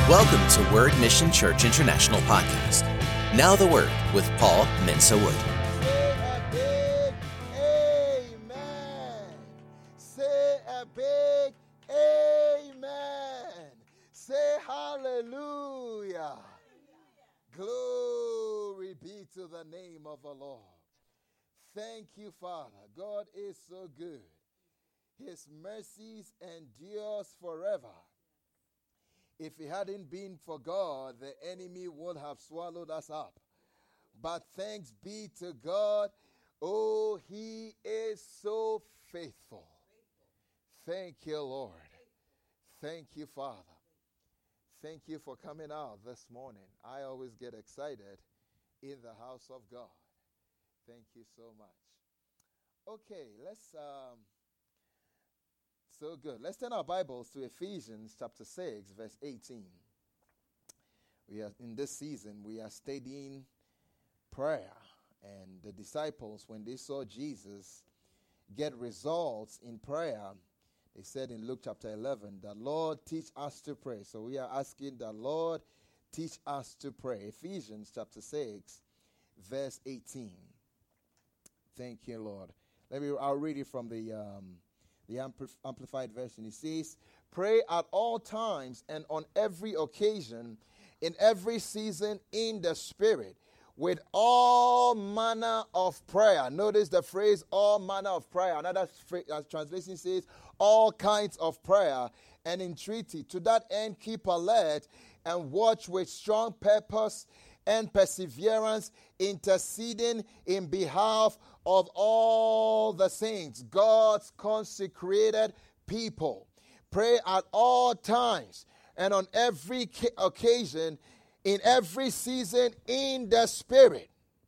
Welcome to Word Mission Church International Podcast. Now the Word with Paul Mensa Wood. Say a big amen. Say hallelujah. Glory be to the name of the Lord. Thank you, Father. God is so good. His mercies endures forever. If it hadn't been for God, the enemy would have swallowed us up. But thanks be to God. Oh, He is so faithful. Thank you, Lord. Thank you, Father. Thank you for coming out this morning. I always get excited in the house of God. Thank you so much. Okay, so good. Let's turn our Bibles to Ephesians chapter 6, verse 18. In this season, we are studying prayer. And the disciples, when they saw Jesus get results in prayer, they said in Luke chapter 11, the Lord teach us to pray. So we are asking the Lord teach us to pray. Ephesians chapter 6, verse 18. Thank you, Lord. I'll read it from the Amplified Version. It says, pray at all times and on every occasion, in every season in the Spirit, with all manner of prayer. Notice the phrase, all manner of prayer. Another translation says, all kinds of prayer and entreaty. To that end, keep alert and watch with strong purpose and perseverance, interceding in behalf of all the saints, God's consecrated people. Pray at all times and on every occasion, in every season, in the Spirit,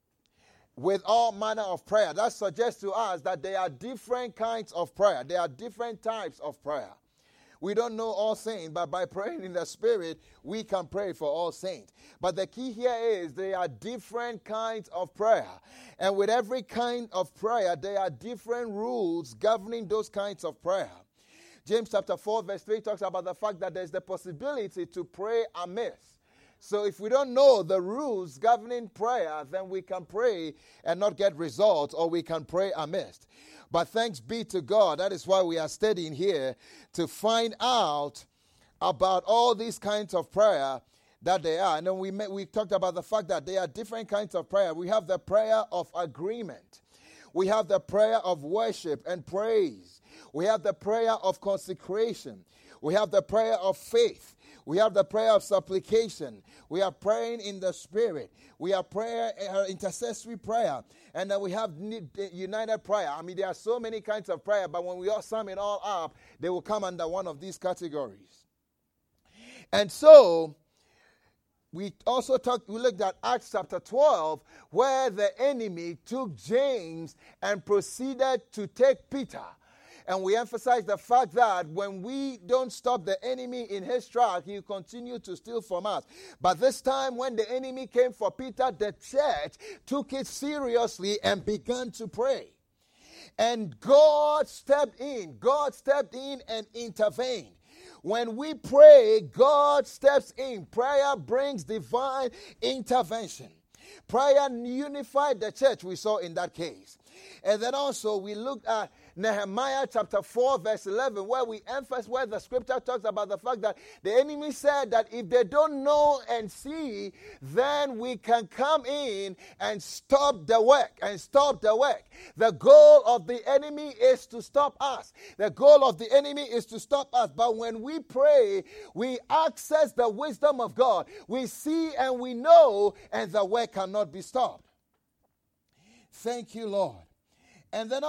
with all manner of prayer. That suggests to us that there are different kinds of prayer. There are different types of prayer. We don't know all saints, but by praying in the Spirit, we can pray for all saints. But the key here is there are different kinds of prayer. And with every kind of prayer, there are different rules governing those kinds of prayer. James chapter 4, verse 3 talks about the fact that there's the possibility to pray amiss. So if we don't know the rules governing prayer, then we can pray and not get results, or we can pray amiss. But thanks be to God, that is why we are studying here, to find out about all these kinds of prayer that they are. And then we talked about the fact that there are different kinds of prayer. We have the prayer of agreement. We have the prayer of worship and praise. We have the prayer of consecration. We have the prayer of faith. We have the prayer of supplication. We are praying in the Spirit. We are intercessory prayer. And then we have united prayer. I mean, there are so many kinds of prayer, but when we all sum it all up, they will come under one of these categories. And so, we looked at Acts chapter 12, where the enemy took James and proceeded to take Peter. And we emphasize the fact that when we don't stop the enemy in his track, he will continue to steal from us. But this time when the enemy came for Peter, the church took it seriously and began to pray. And God stepped in. God stepped in and intervened. When we pray, God steps in. Prayer brings divine intervention. Prayer unified the church, we saw in that case. And then also we looked at Nehemiah chapter 4 verse 11 where the scripture talks about the fact that the enemy said that if they don't know and see, then we can come in and stop the work. The goal of the enemy is to stop us. The goal of the enemy is to stop us. But when we pray, we access the wisdom of God. We see and we know, and the work cannot be stopped. Thank you, Lord. And then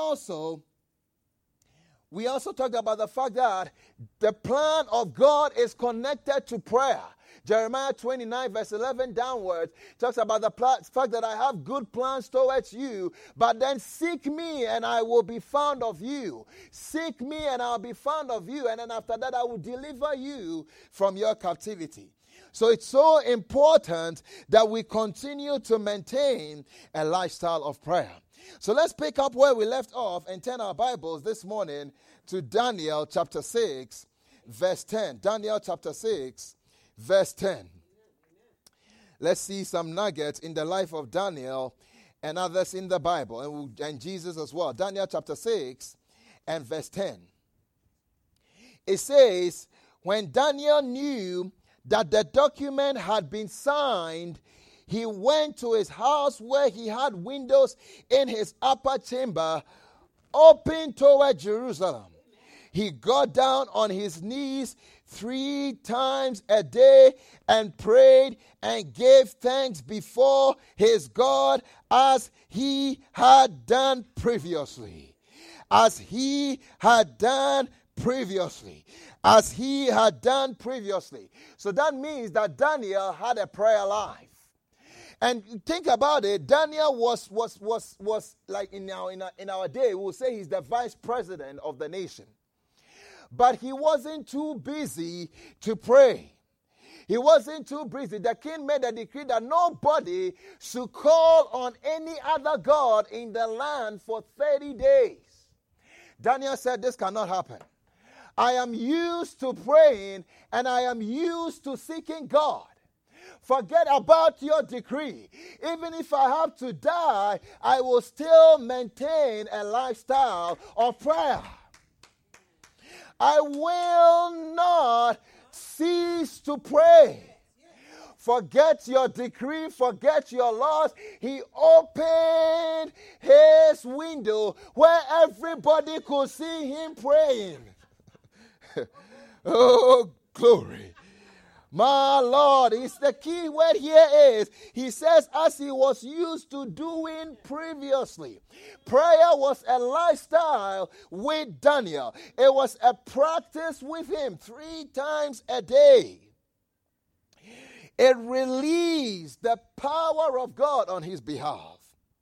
we also talked about the fact that the plan of God is connected to prayer. Jeremiah 29 verse 11 downwards talks about the fact that I have good plans towards you, but then seek me and I will be found of you. Seek me and I'll be found of you, and then after that I will deliver you from your captivity. So it's so important that we continue to maintain a lifestyle of prayer. So let's pick up where we left off and turn our Bibles this morning to Daniel chapter 6, verse 10. Daniel chapter 6, verse 10. Let's see some nuggets in the life of Daniel and others in the Bible, and Jesus as well. Daniel chapter 6 and verse 10. It says, when Daniel knew that the document had been signed, he went to his house where he had windows in his upper chamber open toward Jerusalem. He got down on his knees 3 times a day and prayed and gave thanks before his God as he had done previously. As he had done previously. As he had done previously. So that means that Daniel had a prayer life. And think about it, Daniel was like in our day, we will say he's the vice president of the nation. But he wasn't too busy to pray. He wasn't too busy. The king made a decree that nobody should call on any other god in the land for 30 days. Daniel said, this cannot happen. I am used to praying and I am used to seeking God. Forget about your decree. Even if I have to die, I will still maintain a lifestyle of prayer. I will not cease to pray. Forget your decree, forget your laws. He opened his window where everybody could see him praying. Oh, glory. My Lord, it's the key word here is, he says, as he was used to doing previously. Prayer was a lifestyle with Daniel. It was a practice with him 3 times a day. It released the power of God on his behalf.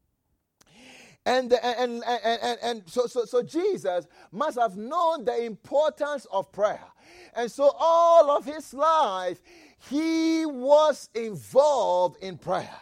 So Jesus must have known the importance of prayer. And so all of his life, he was involved in prayer.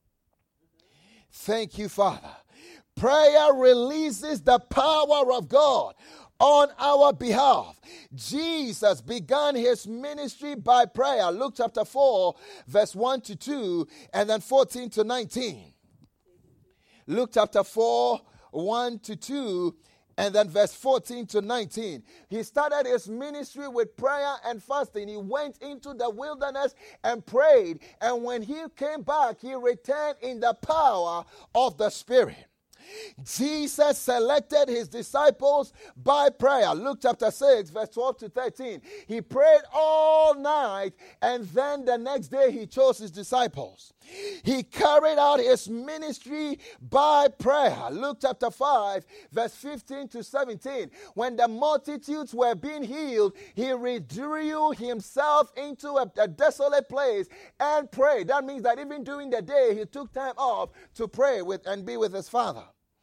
Thank you, Father. Prayer releases the power of God on our behalf. Jesus began his ministry by prayer. Luke chapter 4, verse 1 to 2, and then 14 to 19. Luke chapter 4, 1 to 2, and then verse 14 to 19. He started his ministry with prayer and fasting. He went into the wilderness and prayed. And when he came back, he returned in the power of the Spirit. Jesus selected his disciples by prayer. Luke chapter 6, verse 12 to 13. He prayed all night, and then the next day he chose his disciples. He carried out his ministry by prayer. Luke chapter 5, verse 15 to 17. When the multitudes were being healed, he withdrew himself into a desolate place and prayed. That means that even during the day, he took time off to pray and be with his Father.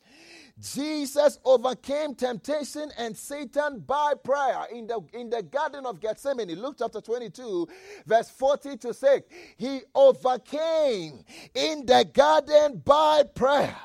Jesus overcame temptation and Satan by prayer in the Garden of Gethsemane. Luke chapter 22, verse 40 to 6. He overcame in the garden by prayer.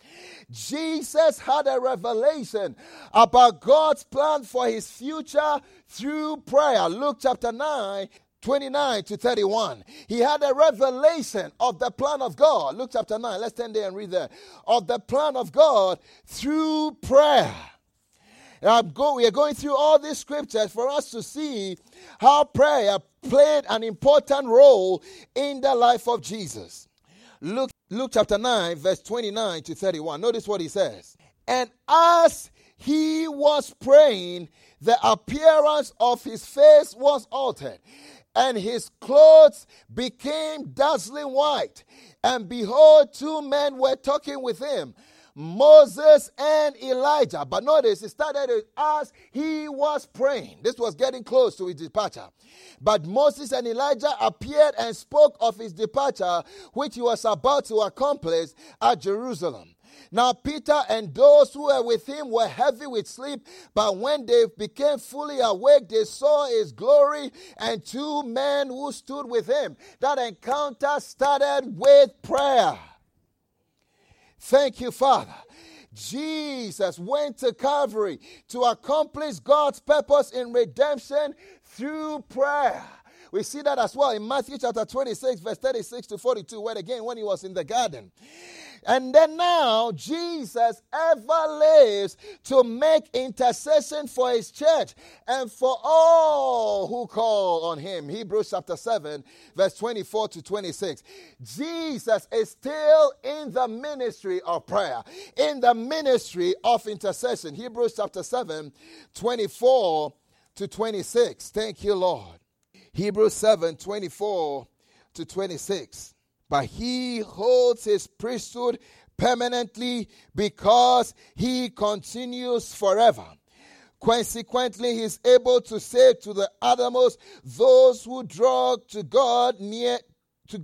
Jesus had a revelation about God's plan for his future through prayer. Luke chapter 9, 29 to 31. He had a revelation of the plan of God. Luke chapter 9. Let's stand there and read there. Of the plan of God through prayer. We are going through all these scriptures for us to see how prayer played an important role in the life of Jesus. Luke chapter 9, verse 29 to 31. Notice what he says. And as he was praying, the appearance of his face was altered, and his clothes became dazzling white. And behold, 2 men were talking with him, Moses and Elijah. But notice, it started as he was praying. This was getting close to his departure. But Moses and Elijah appeared and spoke of his departure, which he was about to accomplish at Jerusalem. Now Peter and those who were with him were heavy with sleep, but when they became fully awake, they saw his glory and 2 men who stood with him. That encounter started with prayer. Thank you, Father. Jesus went to Calvary to accomplish God's purpose in redemption through prayer. We see that as well in Matthew chapter 26, verse 36 to 42, where again, when he was in the garden. And then now, Jesus ever lives to make intercession for his church and for all who call on him. Hebrews chapter 7, verse 24 to 26. Jesus is still in the ministry of prayer, in the ministry of intercession. Hebrews chapter 7, 24 to 26. Thank you, Lord. Hebrews 7, 24 to 26. But he holds his priesthood permanently because he continues forever. Consequently, he is able to save to the uttermost those who draw to God, near to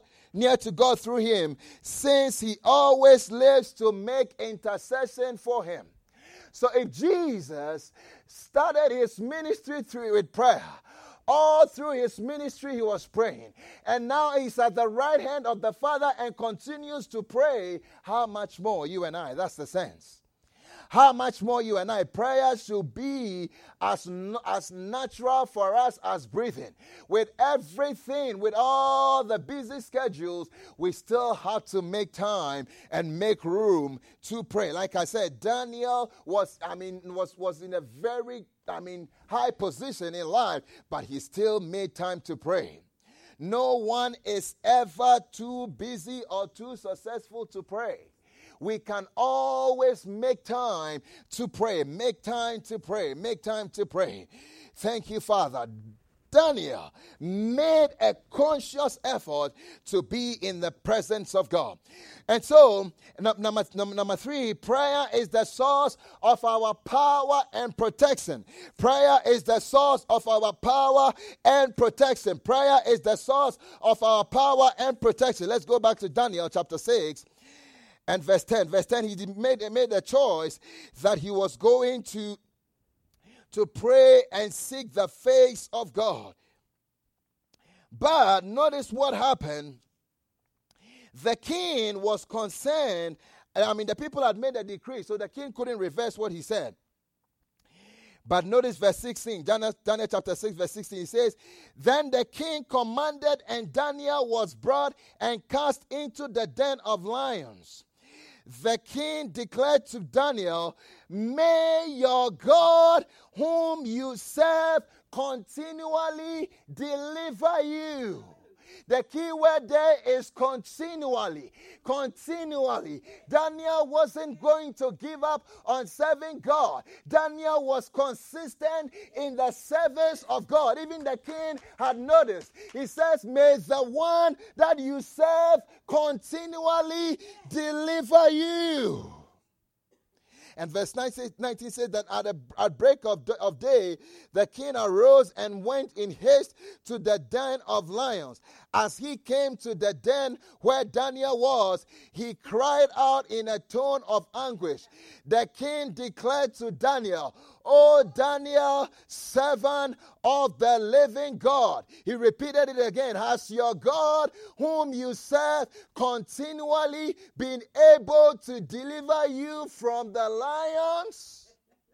God through him, since he always lives to make intercession for him. So if Jesus started his ministry with prayer, all through his ministry, he was praying. And now he's at the right hand of the Father and continues to pray. How much more you and I? That's the sense. How much more you and I? Prayer should be as natural for us as breathing. With everything, with all the busy schedules, we still have to make time and make room to pray. Like I said, Daniel was in a very high position in life, but he still made time to pray. No one is ever too busy or too successful to pray. We can always make time to pray. Make time to pray. Make time to pray. Thank you, Father. Daniel made a conscious effort to be in the presence of God. And so, number 3, prayer is the source of our power and protection. Prayer is the source of our power and protection. Prayer is the source of our power and protection. Let's go back to Daniel chapter 6. And verse 10, he made a choice that he was going to pray and seek the face of God. But notice what happened. The king was concerned. The people had made a decree, so the king couldn't reverse what he said. But notice verse 16, Daniel chapter 6, verse 16, he says, Then the king commanded, and Daniel was brought and cast into the den of lions. The king declared to Daniel, May your God, whom you serve, continually deliver you. The key word there is continually. Continually. Daniel wasn't going to give up on serving God. Daniel was consistent in the service of God. Even the king had noticed. He says, May the one that you serve continually deliver you. And verse 19 says that at break of day, the king arose and went in haste to the den of lions. As he came to the den where Daniel was, he cried out in a tone of anguish. The king declared to Daniel, O Daniel, servant of the living God. He repeated it again. Has your God, whom you serve, continually been able to deliver you from the lions?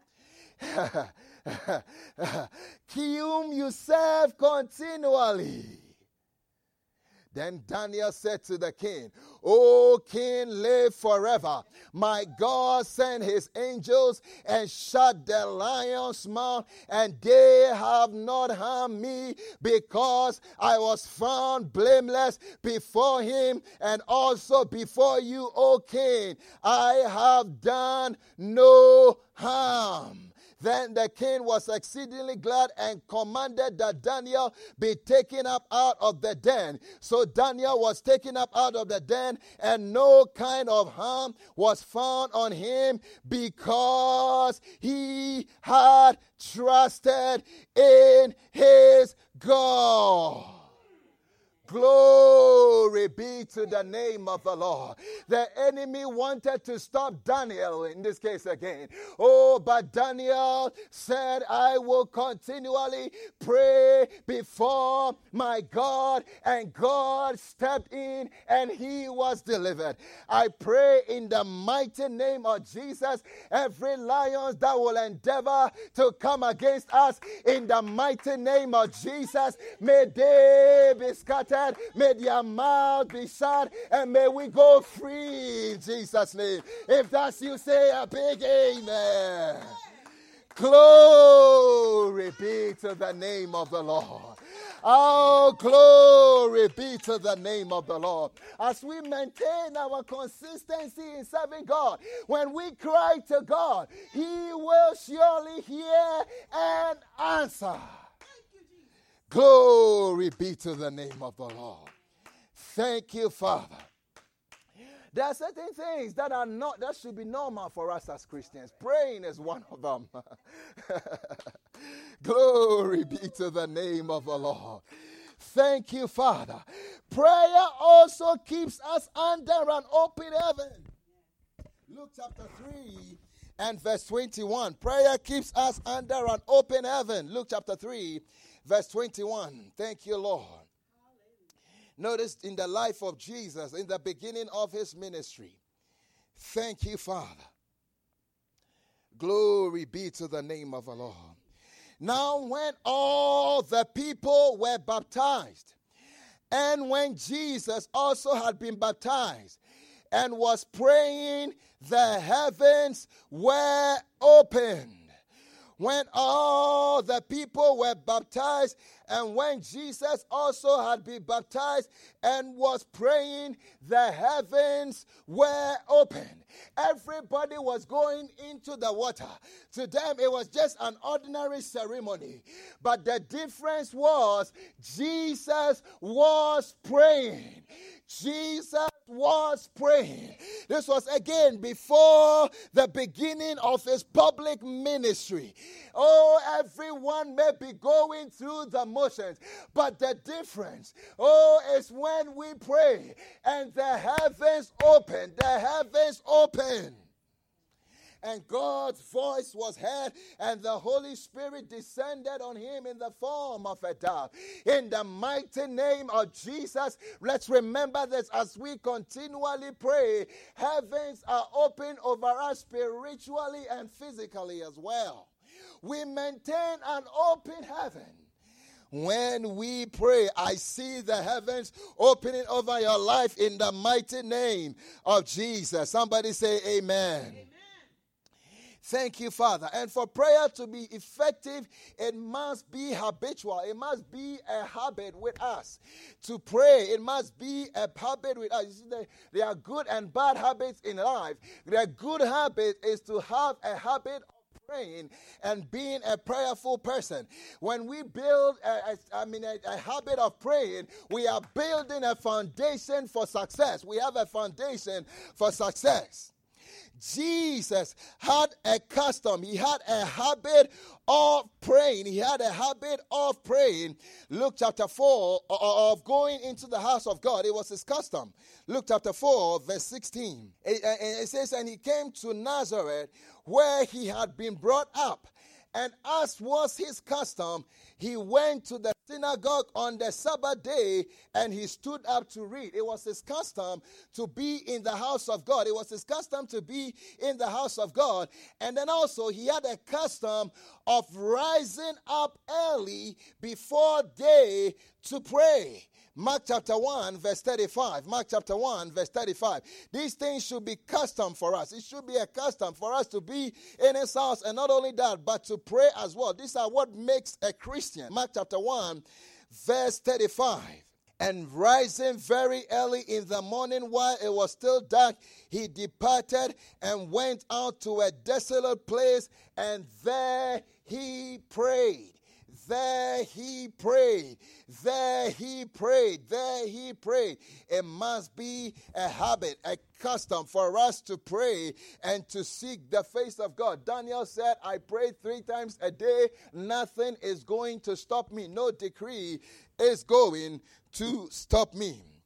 Whom you serve continually. Then Daniel said to the king, O king, live forever. My God sent his angels and shut the lion's mouth, and they have not harmed me, because I was found blameless before him and also before you, O king. I have done no harm. Then the king was exceedingly glad and commanded that Daniel be taken up out of the den. So Daniel was taken up out of the den, and no kind of harm was found on him, because he had trusted in his God. Glory Glory be to the name of the Lord. The enemy wanted to stop Daniel in this case again. Oh, but Daniel said, I will continually pray before my God, and God stepped in and he was delivered. I pray in the mighty name of Jesus, every lion that will endeavor to come against us, in the mighty name of Jesus, may they be scattered, may their mouth be shut, and may we go free in Jesus' name. If that's you, say a big amen. Glory be to the name of the Lord. Oh, glory be to the name of the Lord. As we maintain our consistency in serving God, when we cry to God, he will surely hear and answer. Glory be to the name of the Lord. Thank you, Father. There are certain things that should be normal for us as Christians. Praying is one of them. Glory be to the name of the Lord. Thank you, Father. Prayer also keeps us under an open heaven. Luke chapter 3 and verse 21. Prayer keeps us under an open heaven. Luke chapter 3, verse 21. Thank you, Lord. Notice in the life of Jesus, in the beginning of his ministry. Thank you, Father. Glory be to the name of the Lord. Now when all the people were baptized, and when Jesus also had been baptized and was praying, the heavens were opened. When all the people were baptized, and when Jesus also had been baptized and was praying, the heavens were opened. Everybody was going into the water. To them, it was just an ordinary ceremony. But the difference was Jesus was praying. Jesus was praying. This was again before the beginning of his public ministry. Oh, everyone may be going through the motions, but the difference, is when we pray and the heavens open. The heavens open. And God's voice was heard, and the Holy Spirit descended on him in the form of a dove. In the mighty name of Jesus, let's remember this as we continually pray. Heavens are open over us spiritually and physically as well. We maintain an open heaven. When we pray, I see the heavens opening over your life in the mighty name of Jesus. Somebody say amen. Amen. Thank you, Father. And for prayer to be effective, it must be habitual. It must be a habit with us. To pray, it must be a habit with us. You see, there are good and bad habits in life. The good habit is to have a habit of praying and being a prayerful person. When we build a habit of praying, we are building a foundation for success. We have a foundation for success. Jesus had a custom. He had a habit of praying. He had a habit of praying. Luke chapter 4, of going into the house of God. It was his custom. Luke chapter 4, verse 16. It says, and he came to Nazareth, where he had been brought up. And as was his custom, he went to the synagogue on the Sabbath day, and he stood up to read. It was his custom to be in the house of God. It was his custom to be in the house of God. And then also he had a custom of rising up early before day to pray. Mark chapter 1, verse 35. Mark chapter 1, verse 35. These things should be custom for us. It should be a custom for us to be in his house. And not only that, but to pray as well. These are what makes a Christian. Mark chapter 1, verse 35. And rising very early in the morning while it was still dark, he departed and went out to a desolate place, and there he prayed. There he prayed. There he prayed. There he prayed. It must be a habit, a custom for us to pray and to seek the face of God. Daniel said, I pray 3 times a day. Nothing is going to stop me. No decree is going to stop me.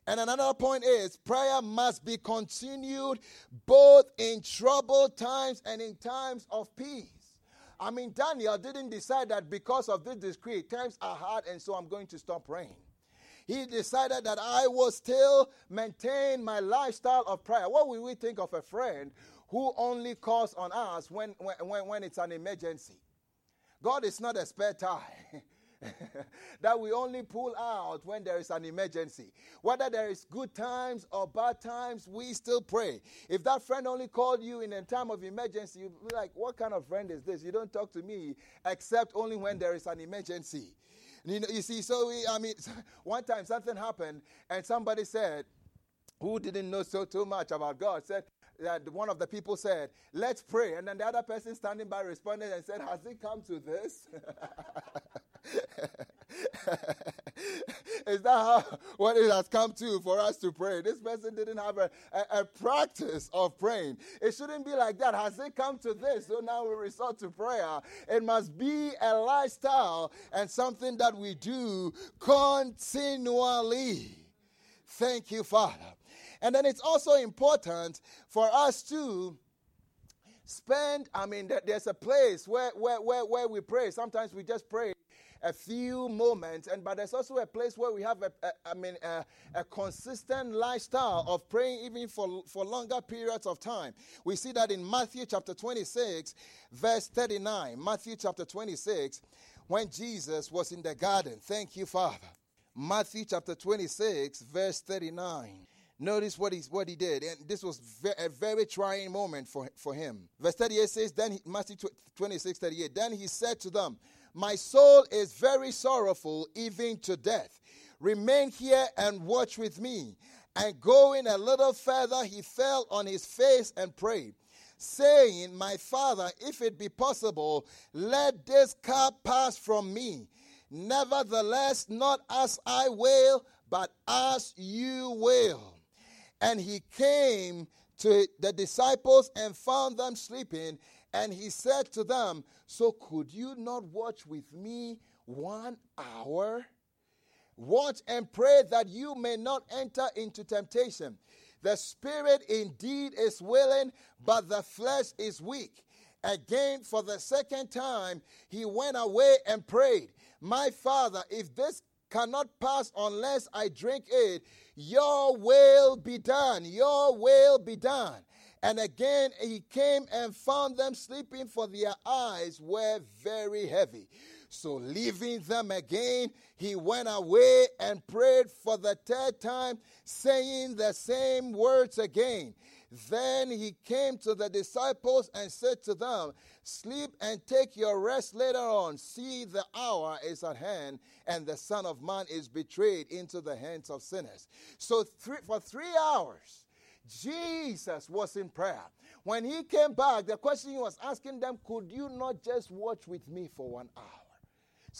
And another point is prayer must be continued both in troubled times and in times of peace. I mean, Daniel didn't decide that because of this decree, times are hard and so I'm going to stop praying. He decided that I will still maintain my lifestyle of prayer. What will we think of a friend who only calls on us when it's an emergency? God is not a spare tire that we only pull out when there is an emergency. Whether there is good times or bad times, we still pray. If that friend only called you in a time of emergency, you'd be like, what kind of friend is this? You don't talk to me except only when there is an emergency. You see, one time something happened and somebody said, who didn't know too much about God, said that one of the people said, let's pray. And then the other person standing by responded and said, has it come to this? Is that what it has come to for us to pray? This person didn't have a practice of praying. It shouldn't be like that. Has it come to this? So now we resort to prayer. It must be a lifestyle and something that we do continually. Thank you, Father. And then it's also important for us to spend, there's a place where we pray. Sometimes we just pray a few moments, but there's also a place where we have a consistent lifestyle of praying even for longer periods of time. We see that in Matthew chapter 26, verse 39. Matthew chapter 26, when Jesus was in the garden. Thank you, Father. Matthew chapter 26, verse 39. Notice what he did. And this was a very trying moment for him. Verse 38 says, Matthew 26, 38, then he said to them, my soul is very sorrowful, even to death. Remain here and watch with me. And going a little further, he fell on his face and prayed, saying, my Father, if it be possible, let this cup pass from me. Nevertheless, not as I will, but as you will. And he came to the disciples and found them sleeping. And he said to them, so could you not watch with me 1 hour? Watch and pray that you may not enter into temptation. The spirit indeed is willing, but the flesh is weak. Again, for the second time, he went away and prayed, my Father, if this cannot pass unless I drink it, your will be done, your will be done. And again he came and found them sleeping, for their eyes were very heavy. So leaving them again, he went away and prayed for the third time, saying the same words again. Then he came to the disciples and said to them, sleep and take your rest later on. See, the hour is at hand, and the Son of Man is betrayed into the hands of sinners. So for 3 hours, Jesus was in prayer. When he came back, the question he was asking them, could you not just watch with me for 1 hour? So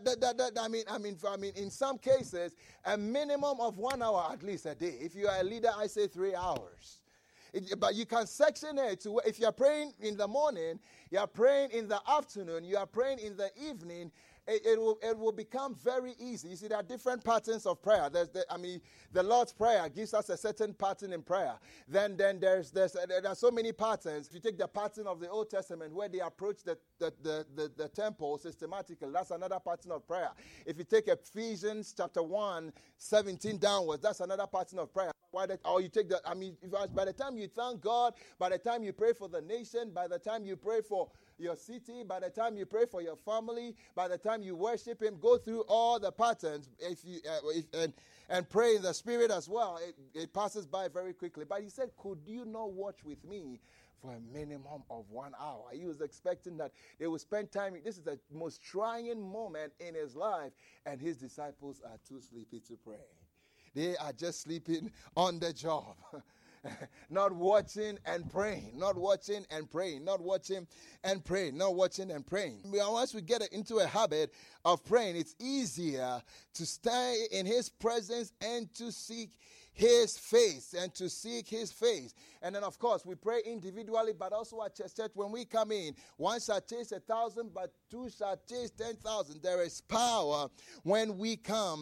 in some cases, a minimum of 1 hour at least a day. If you are a leader, I say 3 hours. But you can section it to if you're praying in the morning, you're praying in the afternoon, you are praying in the evening, it will become very easy. You see, there are different patterns of prayer. The Lord's Prayer gives us a certain pattern in prayer. Then there are so many patterns. If you take the pattern of the Old Testament where they approach the temple systematically, that's another pattern of prayer. If you take Ephesians chapter 1, 17 downwards, that's another pattern of prayer. By the time you thank God, by the time you pray for the nation, by the time you pray for your city, by the time you pray for your family, by the time you worship him, go through all the patterns and pray in the Spirit as well. It passes by very quickly. But he said, could you not watch with me for a minimum of 1 hour? He was expecting that they would spend time. This is the most trying moment in his life, and his disciples are too sleepy to pray. They are just sleeping on the job. Not watching and praying, not watching and praying, not watching and praying, not watching and praying. Once we get into a habit of praying, it's easier to stay in his presence and to seek his face and to seek his face. And then, of course, we pray individually, but also at church when we come in. One shall chase 1,000, but two shall chase 10,000. There is power when we come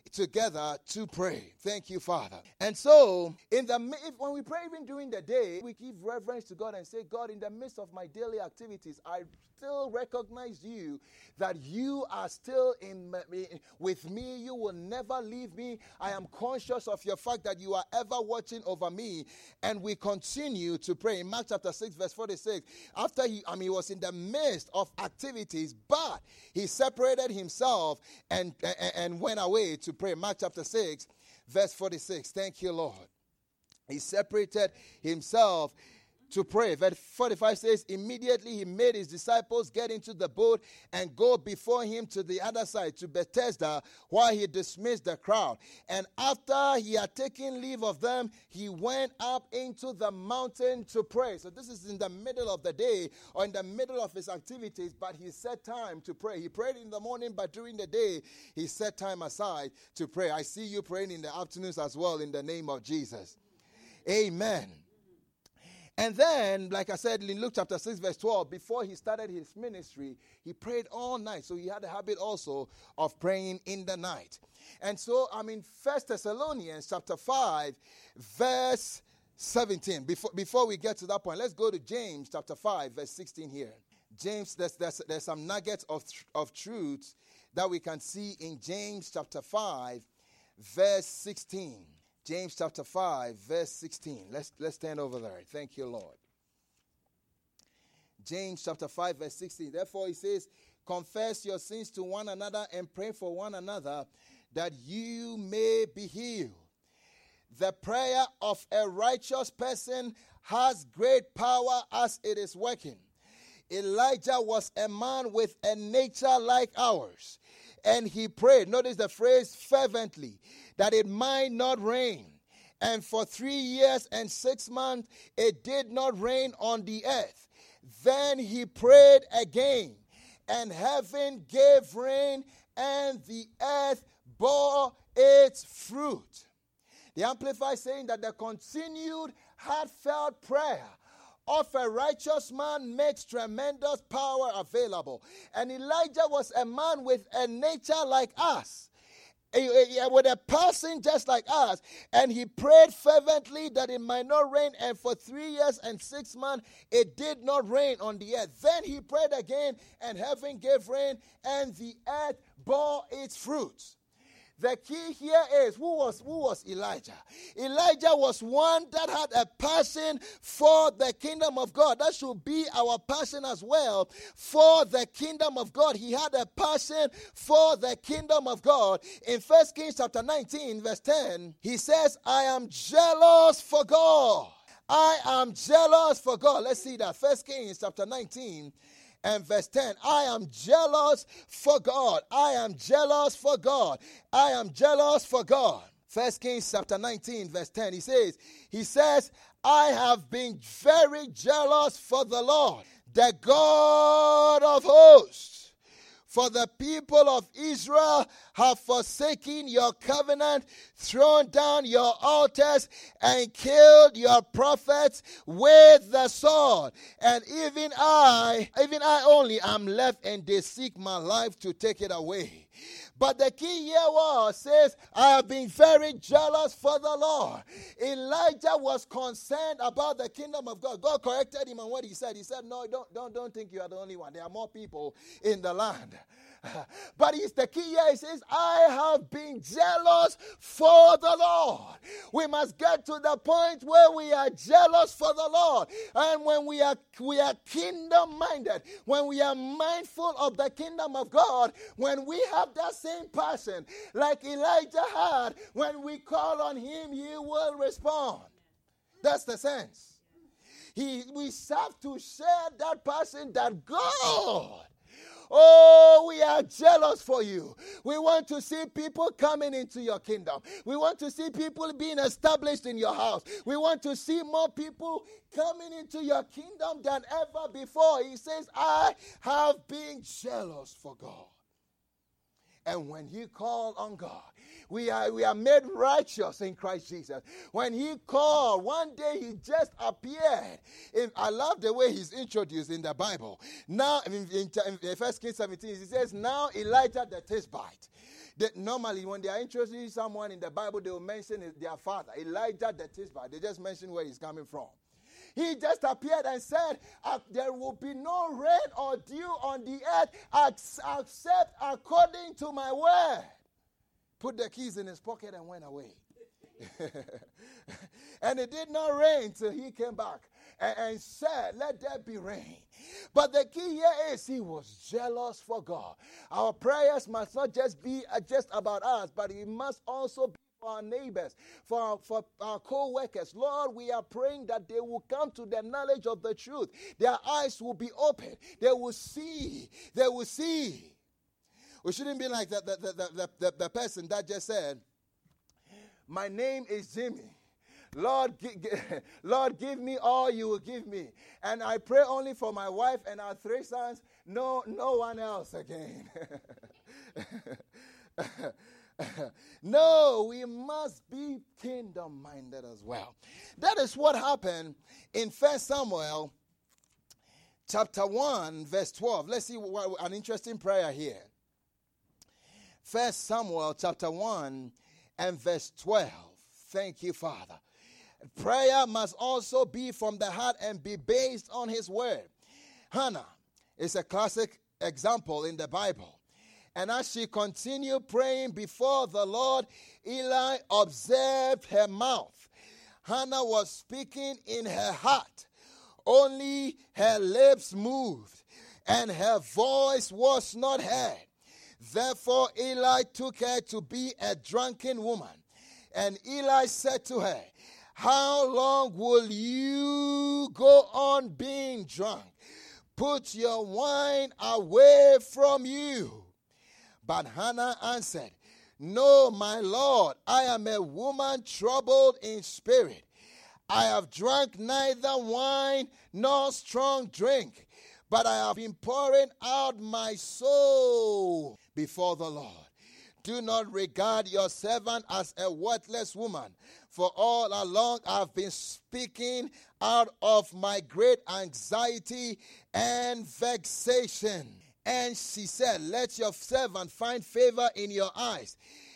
together to pray. Thank you, Father. And so, when we pray even during the day, we give reverence to God and say, God, in the midst of my daily activities, I still recognize you, that you are still with me. You will never leave me. I am conscious of your fact that you are ever watching over me. And we continue to pray. In Mark chapter 6, verse 46, after he was in the midst of activities, but he separated himself and went away to pray. Mark chapter 6, verse 46. Thank you, Lord. He separated himself to pray. Verse 45 says, immediately he made his disciples get into the boat and go before him to the other side, to Bethesda, while he dismissed the crowd. And after he had taken leave of them, he went up into the mountain to pray. So this is in the middle of the day, or in the middle of his activities, but he set time to pray. He prayed in the morning, but during the day, he set time aside to pray. I see you praying in the afternoons as well, in the name of Jesus. Amen. And then, like I said, in Luke chapter 6, verse 12, before he started his ministry, he prayed all night. So he had a habit also of praying in the night. And so, 1 Thessalonians chapter 5, verse 17. Before we get to that point, let's go to James chapter 5, verse 16 here. James, there's some nuggets of truth that we can see in James chapter 5, verse 16. James chapter 5, verse 16. Let's stand over there. Thank you, Lord. James chapter 5, verse 16. Therefore, he says, confess your sins to one another and pray for one another that you may be healed. The prayer of a righteous person has great power as it is working. Elijah was a man with a nature like ours, and he prayed, notice the phrase, fervently, that it might not rain. And for 3 years and 6 months, it did not rain on the earth. Then he prayed again, and heaven gave rain, and the earth bore its fruit. The Amplified saying that the continued heartfelt prayer of a righteous man makes tremendous power available. And Elijah was a man with a nature like us, with a person just like us, and he prayed fervently that it might not rain, and for 3 years and 6 months it did not rain on the earth. Then he prayed again, and heaven gave rain, and the earth bore its fruits. The key here is, who was Elijah? Elijah was one that had a passion for the kingdom of God. That should be our passion as well, for the kingdom of God. He had a passion for the kingdom of God. In 1 Kings chapter 19, verse 10, he says, I am jealous for God. I am jealous for God. Let's see that. 1 Kings chapter 19 and verse 10, I am jealous for God. I am jealous for God. I am jealous for God. 1 Kings chapter 19, verse 10, he says, I have been very jealous for the Lord, the God of hosts. For the people of Israel have forsaken your covenant, thrown down your altars, and killed your prophets with the sword. And even I only am left, and they seek my life to take it away. But the key here says, I have been very jealous for the Lord. Elijah was concerned about the kingdom of God. God corrected him on what he said. He said, no, don't think you are the only one. There are more people in the land. But the key here, he says, I have been jealous for the Lord. We must get to the point where we are jealous for the Lord. And when we are kingdom-minded, when we are mindful of the kingdom of God, when we have that same passion like Elijah had, when we call on him, he will respond. That's the sense. We have to share that passion that God, oh, we are jealous for you. We want to see people coming into your kingdom. We want to see people being established in your house. We want to see more people coming into your kingdom than ever before. He says, I have been jealous for God. And when he called on God, we are made righteous in Christ Jesus. When he called, one day he just appeared. I love the way he's introduced in the Bible. Now, in 1 Kings 17, he says, now Elijah the Tishbite. Normally, when they are introducing someone in the Bible, they will mention their father, Elijah the Tishbite. They just mention where he's coming from. He just appeared and said, there will be no rain or dew on the earth except according to my word. Put the keys in his pocket and went away. And it did not rain till he came back and said, let there be rain. But the key here is he was jealous for God. Our prayers must not just be just about us, but it must also be for our neighbors, for our co-workers. Lord, we are praying that they will come to the knowledge of the truth. Their eyes will be open. They will see. They will see. We shouldn't be like the person that just said, my name is Jimmy. Lord, Lord, give me all you will give me. And I pray only for my wife and our 3 sons, no one else again. No, we must be kingdom-minded as well. That is what happened in 1 Samuel chapter 1, verse 12. Let's see an interesting prayer here. 1 Samuel chapter 1 and verse 12. Thank you, Father. Prayer must also be from the heart and be based on his word. Hannah is a classic example in the Bible. And as she continued praying before the Lord, Eli observed her mouth. Hannah was speaking in her heart. Only her lips moved, and her voice was not heard. Therefore Eli took her to be a drunken woman. And Eli said to her, how long will you go on being drunk? Put your wine away from you. But Hannah answered, no, my Lord, I am a woman troubled in spirit. I have drunk neither wine nor strong drink, but I have been pouring out my soul before the Lord. Do not regard your servant as a worthless woman, for all along I have been speaking out of my great anxiety and vexation. And she said, let your servant find favor in your eyes.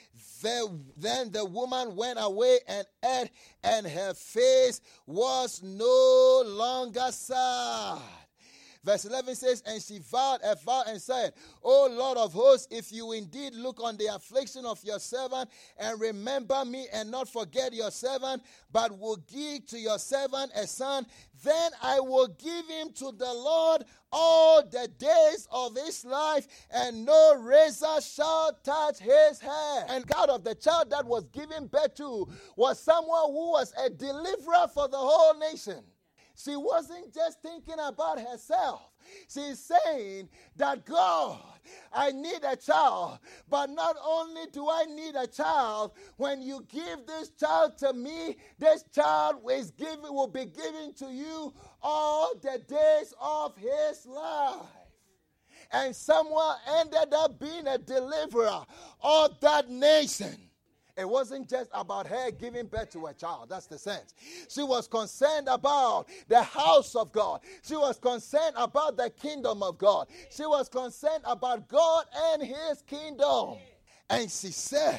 Then the woman went away and ate, and her face was no longer sad. Verse 11 says, and she vowed a vow and said, O Lord of hosts, if you indeed look on the affliction of your servant and remember me and not forget your servant, but will give to your servant a son, then I will give him to the Lord all the days of his life, and no razor shall touch his hair. And God of the child that was given birth to was someone who was a deliverer for the whole nation. She wasn't just thinking about herself. She's saying that, God, I need a child. But not only do I need a child, when you give this child to me, this child will be given to you all the days of his life. And someone ended up being a deliverer of that nation. It wasn't just about her giving birth to a child. That's the sense. She was concerned about the house of God. She was concerned about the kingdom of God. She was concerned about God and his kingdom. And she said,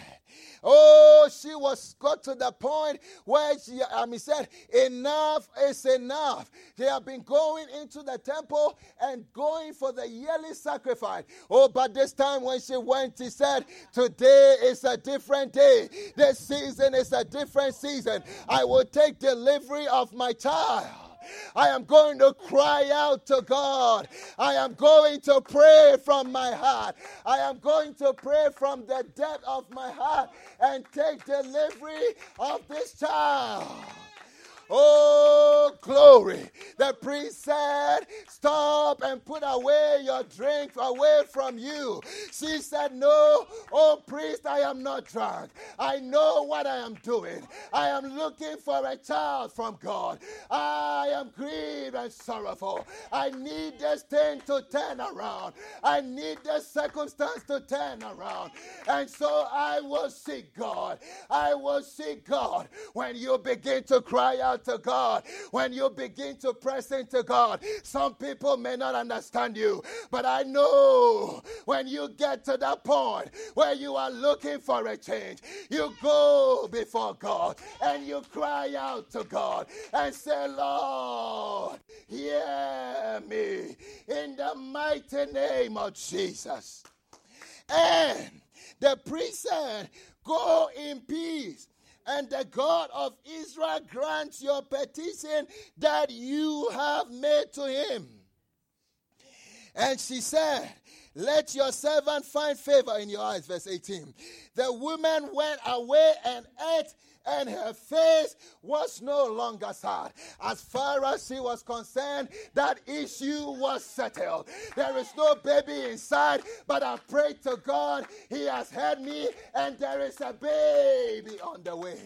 she got to the point where she said, enough is enough. They have been going into the temple and going for the yearly sacrifice. But this time when she went, she said, today is a different day. This season is a different season. I will take delivery of my child. I am going to cry out to God. I am going to pray from my heart. I am going to pray from the depth of my heart and take delivery of this child. Oh, glory. The priest said, stop and put away your drink away from you. She said, no, oh priest, I am not drunk. I know what I am doing. I am looking for a child from God. I am grieved and sorrowful. I need this thing to turn around. I need this circumstance to turn around. And so I will seek God. I will seek God. When you begin to cry out to God, when you begin to press into God, some people may not understand you, but I know when you get to that point where you are looking for a change, you go before God and you cry out to God and say, Lord, hear me in the mighty name of Jesus. And the priest said, go in peace, and the God of Israel grants your petition that you have made to him. And she said, let your servant find favor in your eyes. Verse 18. The woman went away and ate, and her face was no longer sad. As far as she was concerned, that issue was settled. There is no baby inside, but I prayed to God. He has heard me, and there is a baby on the way.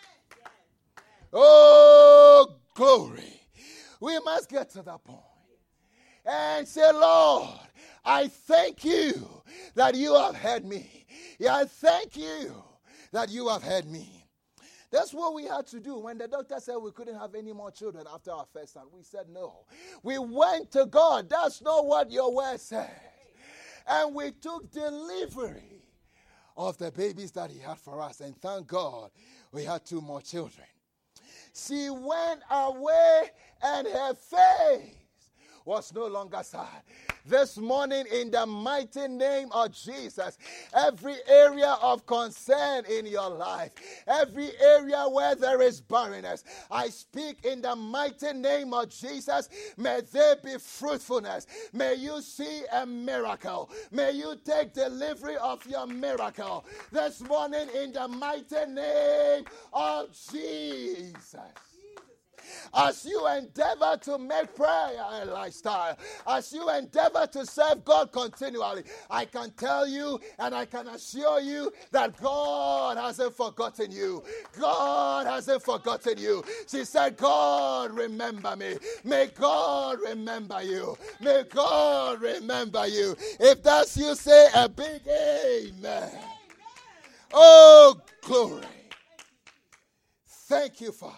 Oh, glory. We must get to that point and say, Lord, I thank you that you have heard me. Yeah, I thank you that you have heard me. That's what we had to do. When the doctor said we couldn't have any more children after our first son, we said no. We went to God. That's not what your word said. And we took delivery of the babies that he had for us. And thank God we had 2 more children. She went away and her face was no longer sad. This morning, in the mighty name of Jesus, every area of concern in your life, every area where there is barrenness, I speak in the mighty name of Jesus. May there be fruitfulness. May you see a miracle. May you take delivery of your miracle this morning in the mighty name of Jesus. As you endeavor to make prayer a lifestyle, as you endeavor to serve God continually, I can tell you and I can assure you that God hasn't forgotten you. God hasn't forgotten you. She said, God, remember me. May God remember you. May God remember you. If that's you, say a big amen. Oh, glory. Thank you, Father.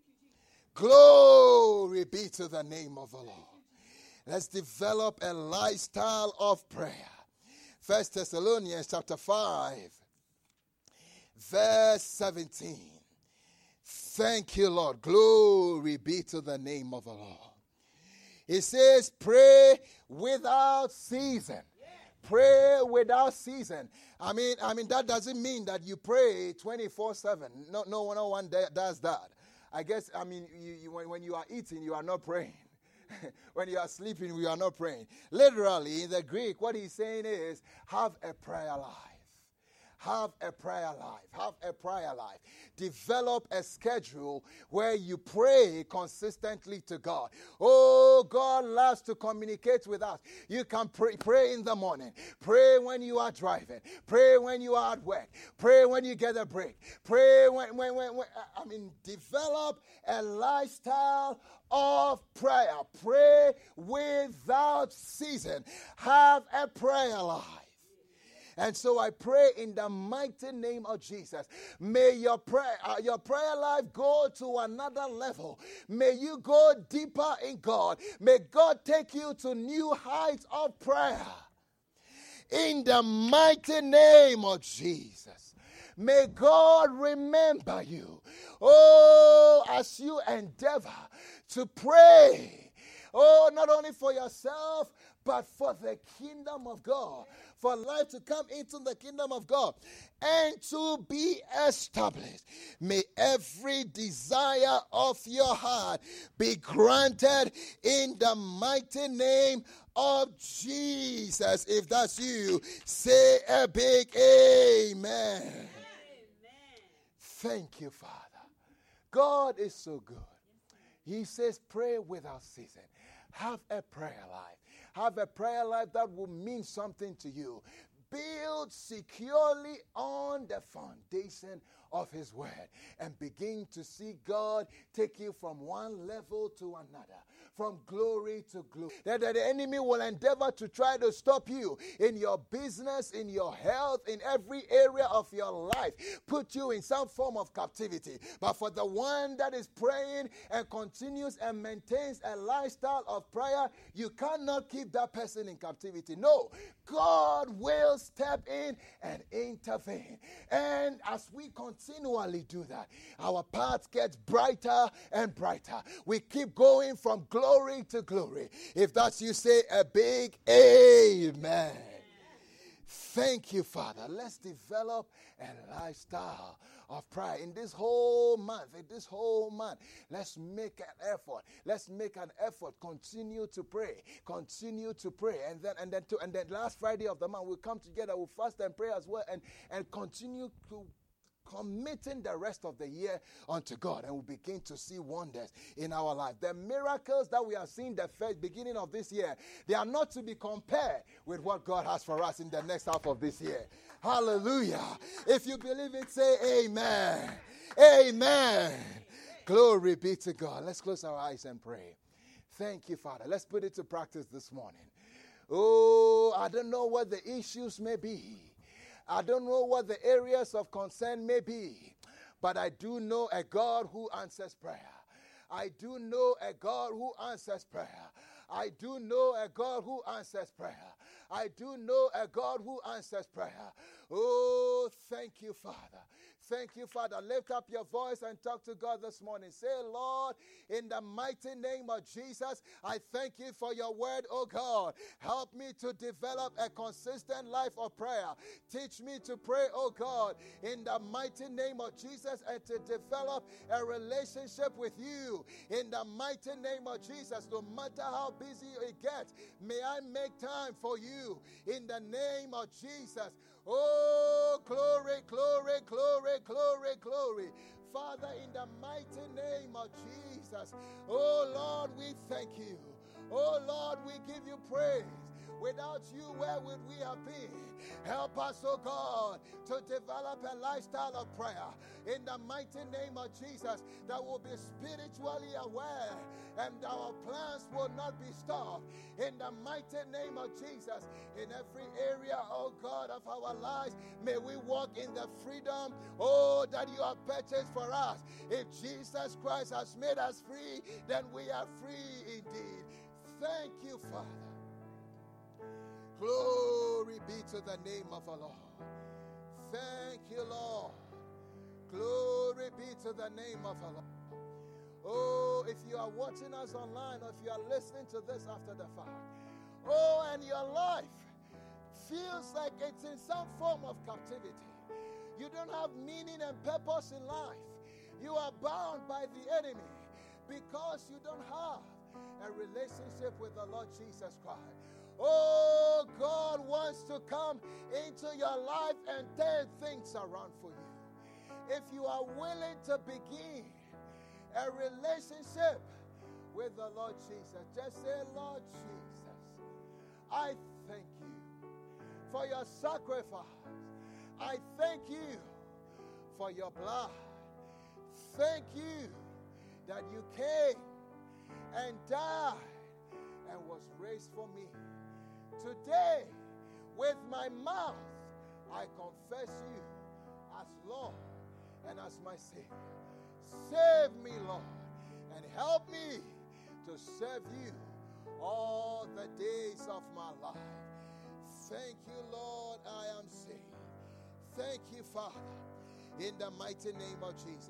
Glory be to the name of the Lord. Let's develop a lifestyle of prayer. 1 Thessalonians chapter 5, verse 17. Thank you, Lord. Glory be to the name of the Lord. It says, pray without season. Pray without season. I mean, that doesn't mean that you pray 24/7. No one does that. I guess, when you are eating, you are not praying. When you are sleeping, you are not praying. Literally, in the Greek, what he's saying is, have a prayer life. Have a prayer life. Have a prayer life. Develop a schedule where you pray consistently to God. Oh, God loves to communicate with us. You can pray in the morning. Pray when you are driving. Pray when you are at work. Pray when you get a break. Pray develop a lifestyle of prayer. Pray without season. Have a prayer life. And so I pray in the mighty name of Jesus. May your prayer life go to another level. May you go deeper in God. May God take you to new heights of prayer. In the mighty name of Jesus. May God remember you. Oh, as you endeavor to pray. Oh, not only for yourself, but for the kingdom of God. For life to come into the kingdom of God and to be established. May every desire of your heart be granted in the mighty name of Jesus. If that's you, say a big amen. Amen. Thank you, Father. God is so good. He says, pray without ceasing. Have a prayer life. Have a prayer life that will mean something to you. Build securely on the foundation of His word and begin to see God take you from one level to another, from glory to glory. That the enemy will endeavor to try to stop you in your business, in your health, in every area of your life, put you in some form of captivity. But for the one that is praying and continues and maintains a lifestyle of prayer, you cannot keep that person in captivity. No, God will step in and intervene. And as we continually do that, our path gets brighter and brighter. We keep going from glory to glory. If that's you, say a big amen. Thank you, Father. Let's develop a lifestyle of prayer in this whole month. Let's make an effort. Let's make an effort. Continue to pray. Continue to pray. And then last Friday of the month, we'll come together. We'll fast and pray as well, and continue to committing the rest of the year unto God, and we'll begin to see wonders in our life. The miracles that we are seeing the first beginning of this year, they are not to be compared with what God has for us in the next half of this year. Hallelujah. If you believe it, say amen. Amen. Glory be to God. Let's close our eyes and pray. Thank you, Father. Let's put it to practice this morning. Oh, I don't know what the issues may be. I don't know what the areas of concern may be, but I do know a God who answers prayer. I do know a God who answers prayer. I do know a God who answers prayer. I do know a God who answers prayer. Oh, thank you, Father. Thank you, Father. Lift up your voice and talk to God this morning. Say, Lord, in the mighty name of Jesus, I thank you for your word, oh God. Help me to develop a consistent life of prayer. Teach me to pray, oh God, in the mighty name of Jesus, and to develop a relationship with you. In the mighty name of Jesus, no matter how busy it gets, may I make time for you. In the name of Jesus. Oh, glory, glory, glory, glory, glory. Father, in the mighty name of Jesus, oh Lord, we thank you. Oh Lord, we give you praise. Without you, where would we have been? Help us, oh God, to develop a lifestyle of prayer in the mighty name of Jesus, that will be spiritually aware and our plans will not be stopped. In the mighty name of Jesus, in every area, oh God, of our lives, may we walk in the freedom, oh, that you have purchased for us. If Jesus Christ has made us free, then we are free indeed. Thank you, Father. Glory be to the name of our Lord. Thank you, Lord. Glory be to the name of our Lord. Oh, if you are watching us online, or if you are listening to this after the fact, oh, and your life feels like it's in some form of captivity. You don't have meaning and purpose in life. You are bound by the enemy because you don't have a relationship with the Lord Jesus Christ. Oh, God wants to come into your life and turn things around for you. If you are willing to begin a relationship with the Lord Jesus, just say, Lord Jesus, I thank you for your sacrifice. I thank you for your blood. Thank you that you came and died and was raised for me. Today, with my mouth, I confess you as Lord and as my Savior. Save me, Lord, and help me to serve you all the days of my life. Thank you, Lord, I am saved. Thank you, Father, in the mighty name of Jesus.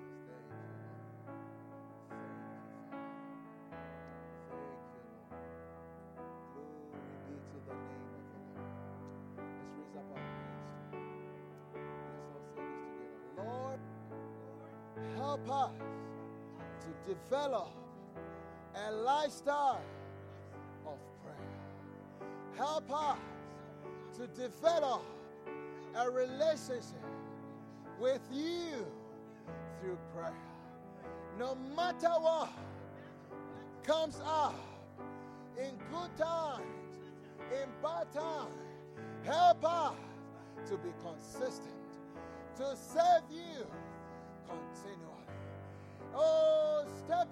Help us to develop a lifestyle of prayer. Help us to develop a relationship with you through prayer. No matter what, comes up in good times, in bad times. Help us to be consistent, to serve you continually. Oh, step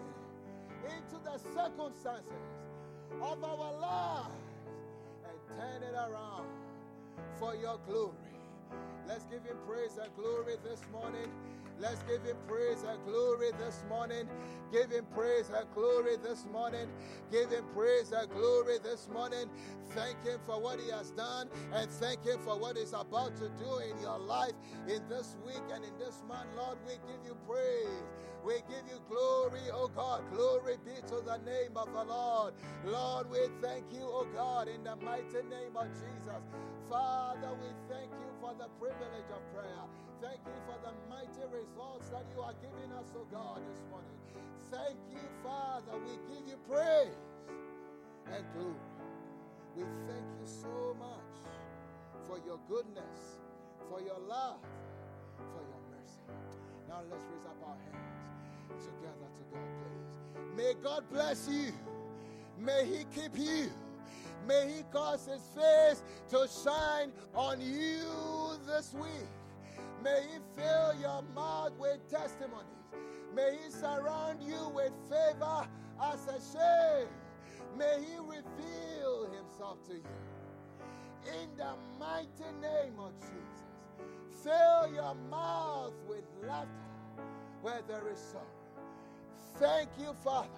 into the circumstances of our lives and turn it around for your glory. Let's give him praise and glory this morning. Let's give him praise and glory this morning. Give him praise and glory this morning. Give him praise and glory this morning. Thank him for what he has done, and thank him for what he's about to do in your life in this week and in this month. Lord, we give you praise. We give you glory, oh God. Glory be to the name of the Lord. Lord, we thank you, oh God, in the mighty name of Jesus. Father, we thank you for the privilege of prayer. Thank you for the mighty results that you are giving us, oh God, this morning. Thank you, Father. We give you praise and glory. We thank you so much for your goodness, for your love, for your mercy. Now let's raise up our hands together to God, please. May God bless you. May he keep you. May he cause his face to shine on you this week. May he fill your mouth with testimonies. May he surround you with favor as a shade. May he reveal himself to you. In the mighty name of Jesus, fill your mouth with laughter where there is sorrow. Thank you, Father.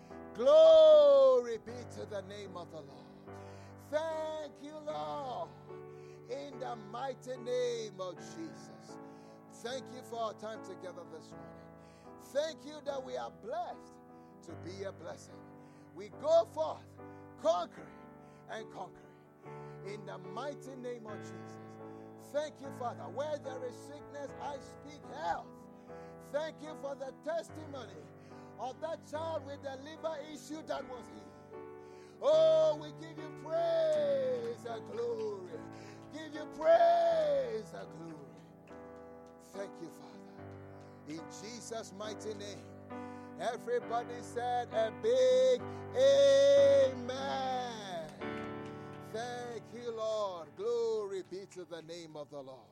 Glory be to the name of the Lord. Thank you, Lord, in the mighty name of Jesus. Thank you for our time together this morning. Thank you that we are blessed to be a blessing. We go forth conquering and conquering in the mighty name of Jesus. Thank you, Father. Where there is sickness, I speak health. Thank you for the testimony of that child with the liver issue that was healed. Oh, we give you praise and glory. Give you praise and glory. Thank you, Father. In Jesus' mighty name. Everybody said a big amen. Thank you, Lord. Glory be to the name of the Lord.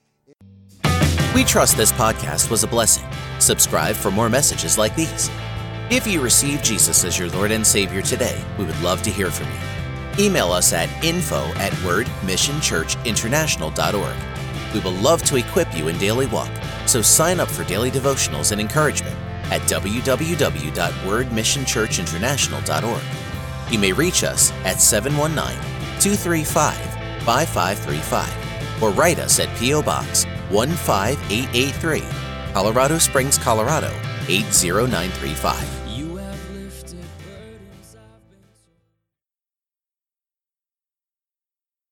We trust this podcast was a blessing. Subscribe for more messages like these. If you receive Jesus as your Lord and Savior today, we would love to hear from you. Email us at info@wordmissionchurchinternational.org. We will love to equip you in daily walk, so sign up for daily devotionals and encouragement at www.wordmissionchurchinternational.org. You may reach us at 719-235-5535 or write us at P.O. Box 15883, Colorado Springs, Colorado 80935.